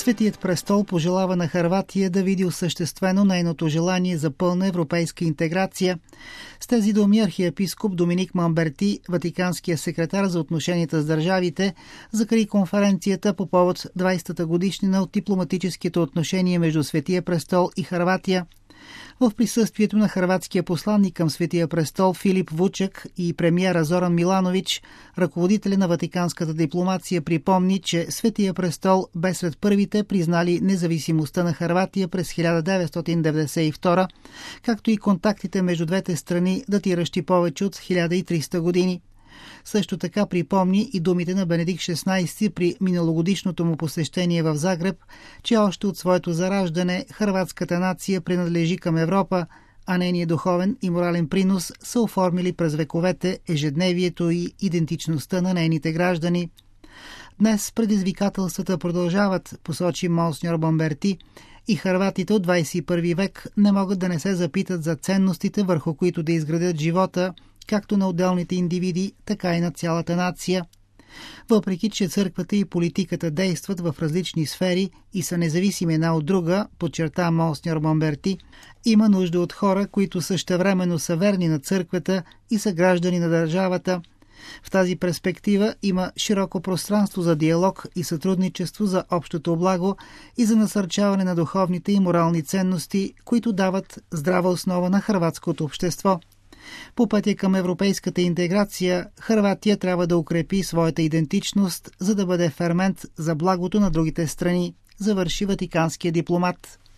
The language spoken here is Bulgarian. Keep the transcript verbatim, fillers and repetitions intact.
Светият престол пожелава на Хърватия да види осъществено нейното желание за пълна европейска интеграция. С тези думи архиепископ Доминик Мамберти, ватиканския секретар за отношенията с държавите, закри конференцията по повод двайсетата годишнина от дипломатическите отношения между Светия престол и Хърватия. В присъствието на хърватския посланник към Светия престол Филип Вучек и премиера Зоран Миланович, ръководителя на ватиканската дипломация припомни, че Светия престол бе сред първите признали независимостта на Хърватия през хиляда деветстотин деветдесет и втора, както и контактите между двете страни, датиращи повече от хиляда и триста години. Също така припомни и думите на Бенедикт шестнайсети при миналогодишното му посещение в Загреб, че още от своето зараждане хърватската нация принадлежи към Европа, а нейният духовен и морален принос са оформили през вековете ежедневието и идентичността на нейните граждани. Днес предизвикателствата продължават, посочи монсеньор Мамберти, и хърватите от двайсет и първи век не могат да не се запитат за ценностите, върху които да изградят живота, както на отделните индивиди, така и на цялата нация. Въпреки че църквата и политиката действат в различни сфери и са независими една от друга, подчерта монсеньор Мамберти, има нужда от хора, които същевременно са верни на църквата и са граждани на държавата. В тази перспектива има широко пространство за диалог и сътрудничество за общото благо и за насърчаване на духовните и морални ценности, които дават здрава основа на хърватското общество. По пътя към европейската интеграция, Хърватия трябва да укрепи своята идентичност, за да бъде фермент за благото на другите страни, завърши ватиканския дипломат.